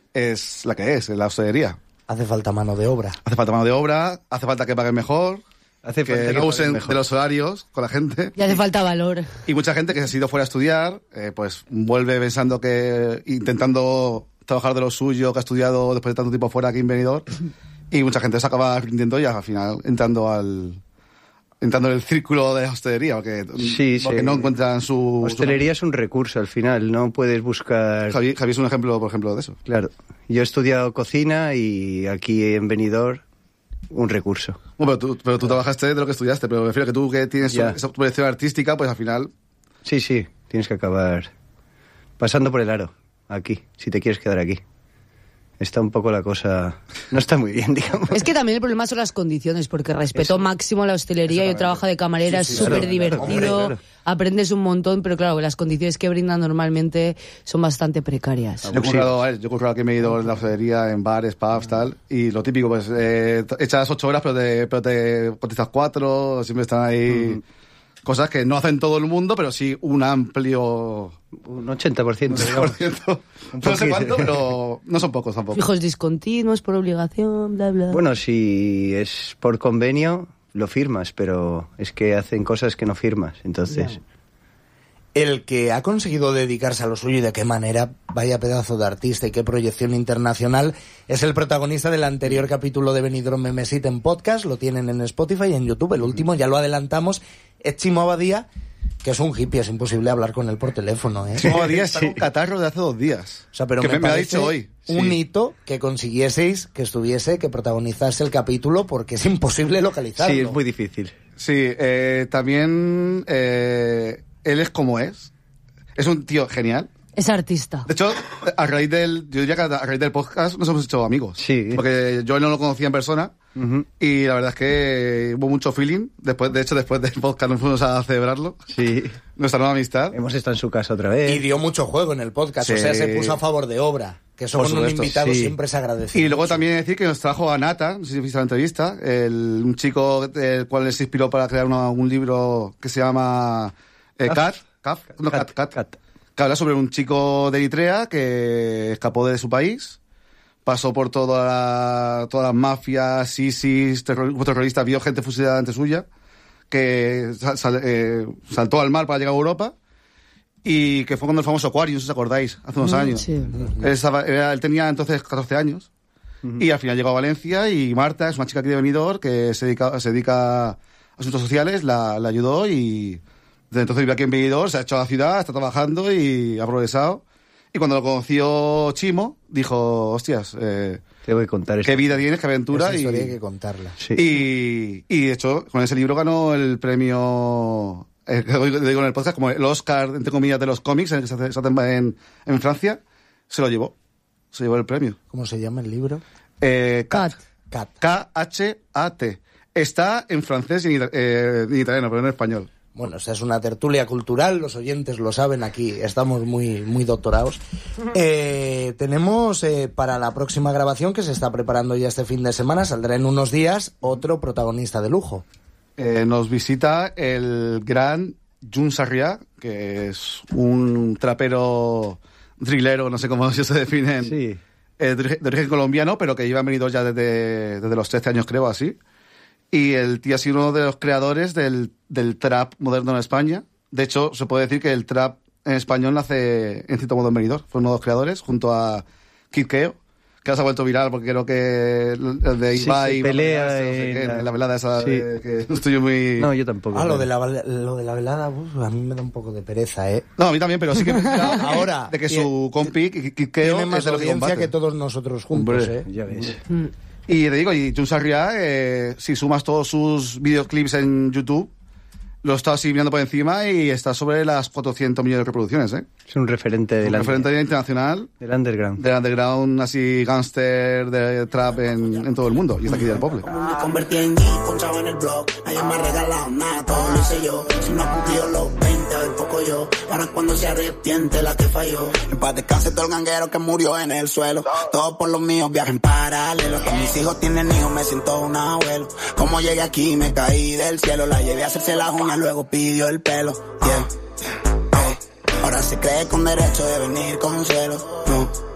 es la que es la hostelería. Hace falta mano de obra. Hace falta mano de obra, hace falta que paguen mejor, que no usen de los horarios con la gente. Y hace falta valor. Y mucha gente que se ha ido fuera a estudiar, pues vuelve pensando que, intentando trabajar de lo suyo, que ha estudiado después de tanto tiempo fuera aquí en Benidorm, y mucha gente se acaba arrepintiendo y al final entrando en el círculo de la hostelería, porque no encuentran su... Hostelería es un recurso al final, no puedes buscar... Javi es un ejemplo, por ejemplo, de eso. Claro, yo he estudiado cocina y aquí en Benidorm un recurso. Bueno, pero tú trabajaste de lo que estudiaste, pero me refiero a que tú que tienes esa proyección artística, pues al final... Sí, tienes que acabar pasando por el aro, aquí, si te quieres quedar aquí. Está un poco la cosa... No está muy bien, digamos. Es que también el problema son las condiciones, porque respeto máximo la hostelería. Yo trabajo de camarera, es súper divertido, aprendes un montón, pero claro, las condiciones que brindan normalmente son bastante precarias. Yo he currado aquí, me he ido en la hostelería, en bares, pubs, tal, y lo típico, pues echas 8 horas, pero te cotizas 4, siempre están ahí... Cosas que no hacen todo el mundo, pero sí un amplio... Un 80%. No sé cuánto, pero no son pocos tampoco. Fijos discontinuos por obligación, bla, bla. Bueno, si es por convenio, lo firmas, pero es que hacen cosas que no firmas, entonces... Ya. El que ha conseguido dedicarse a lo suyo y de qué manera, vaya pedazo de artista y qué proyección internacional, es el protagonista del anterior capítulo de Benidorm Memesit en podcast, lo tienen en Spotify y en YouTube, el último ya lo adelantamos, es Chimo Abadía, que es un hippie, es imposible hablar con él por teléfono, ¿eh? Chimo Abadía está con catarro de hace 2 días. O sea, pero que me ha parece dicho hoy. Un hito que consiguieseis, que protagonizase el capítulo, porque es imposible localizarlo. Sí, es muy difícil. Sí, también... él es como es. Es un tío genial. Es artista. De hecho, yo diría que a raíz del podcast nos hemos hecho amigos. Sí. Porque yo no lo conocía en persona. Uh-huh. Y la verdad es que hubo mucho feeling. Después del podcast nos fuimos a celebrarlo. Sí. Nuestra nueva amistad. Hemos estado en su casa otra vez. Y dio mucho juego en el podcast. Sí. O sea, se puso a favor de obra. Que eso con un invitado siempre se agradece. Y luego mucho. También decir que nos trajo a Nata, no sé si viste la entrevista, un chico del cual se inspiró para crear un libro que se llama... Cat, que habla sobre un chico de Eritrea que escapó de su país, pasó por todas las mafias, ISIS, terroristas, vio gente fusilada ante suya, que saltó al mar para llegar a Europa, y que fue cuando el famoso Aquarius, si os acordáis, hace unos años. Sí. Él tenía entonces 14 años, y al final llegó a Valencia, y Marta, es una chica aquí de Benidorm, que se dedica a asuntos sociales, la ayudó y... Desde entonces vive aquí en Benidorm, se ha hecho a la ciudad, está trabajando y ha progresado. Y cuando lo conoció Chimo, dijo, hostias, te voy a contar qué vida tienes, qué aventura. Esa historia hay que contarla. Sí. Y de hecho, con ese libro ganó el premio, que digo en el podcast, como el Oscar, entre comillas, de los cómics, que se hace en Francia, se lo llevó. Se llevó el premio. ¿Cómo se llama el libro? Cat. K-H-A-T. Está en francés y en italiano, pero no en español. Bueno, esta es una tertulia cultural, los oyentes lo saben, aquí estamos muy, muy doctorados. Tenemos para la próxima grabación, que se está preparando ya este fin de semana, saldrá en unos días, otro protagonista de lujo. Nos visita el gran Jun Sarrià, que es un trapero thrillero, no sé cómo se definen, sí. De origen colombiano, pero que lleva venido ya desde los 13 años, creo, así. Y el tío ha sido uno de los creadores del trap moderno en España. De hecho, se puede decir que el trap en español nace en cierto modo en Benidorm. Fue uno de los creadores, junto a Kid Keo, que ahora se ha vuelto viral porque creo que el de Ibai... Sí, pelea en la velada esa, sí. Que no estoy muy... No, yo tampoco. Lo de la velada, a mí me da un poco de pereza, ¿eh? No, a mí también, pero sí que... Ahora... De que su compi, Kid Keo, tiene más audiencia que todos nosotros juntos, hombre, ya ves. Y te digo, y Jun Sarrià, si sumas todos sus videoclips en YouTube, lo he estado así mirando por encima y está sobre las 400 millones de reproducciones, ¿eh? Es un referente internacional. Del underground. Del underground, así, gángster, de trap en todo el mundo. Y está aquí del Poble. Me convertí en G, ponchaba en el blog. Nadie me ha regalado nada, todo lo hice yo. Si no ha cumplido los 20, hoy poco yo. Para cuando se arrepiente la que falló. En paz descanse todo el ganguero que murió en el suelo. Todo por los míos, viaje en paralelo. Que mis hijos tienen hijos, me siento un abuelo. Como llegué aquí, me caí del cielo. La llevé a hacerse las uñas, luego pidió el pelo. Yeah. Ahora se cree con derecho de venir con celo.